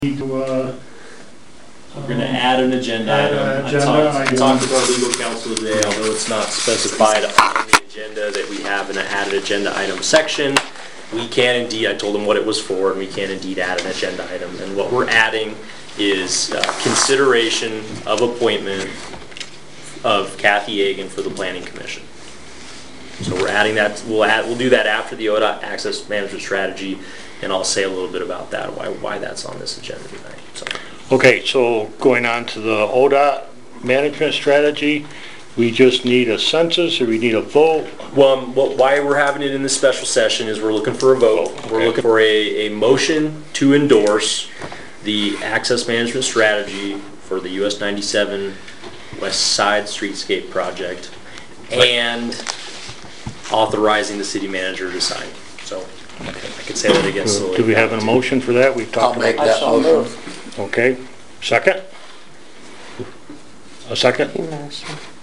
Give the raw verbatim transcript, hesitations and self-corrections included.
to, uh, We're going to add an agenda add item. an I agenda talked, I item. talked with our legal counsel today, although it's not specified on the agenda that we have an added agenda item section. We can indeed, I told them what it was for, and we can indeed add an agenda item. And what we're adding is uh, consideration of appointment of Kathy Egan for the Planning Commission. So we're adding that. We'll add. We'll do that after the O D O T Access Management Strategy, and I'll say a little bit about that, why why that's on this agenda tonight. So. Okay, so going on to the O D O T management strategy, we just need a census or we need a vote? Well, um, what, why we're having it in this special session is we're looking for a vote. Okay. We're looking for a, a motion to endorse the access management strategy for the U S ninety-seven West Side Streetscape project and authorizing the city manager to sign. So I could say that again slowly. Do we have a motion for that? We've talked I'll make about. that motion. Okay, second? A second? Motion.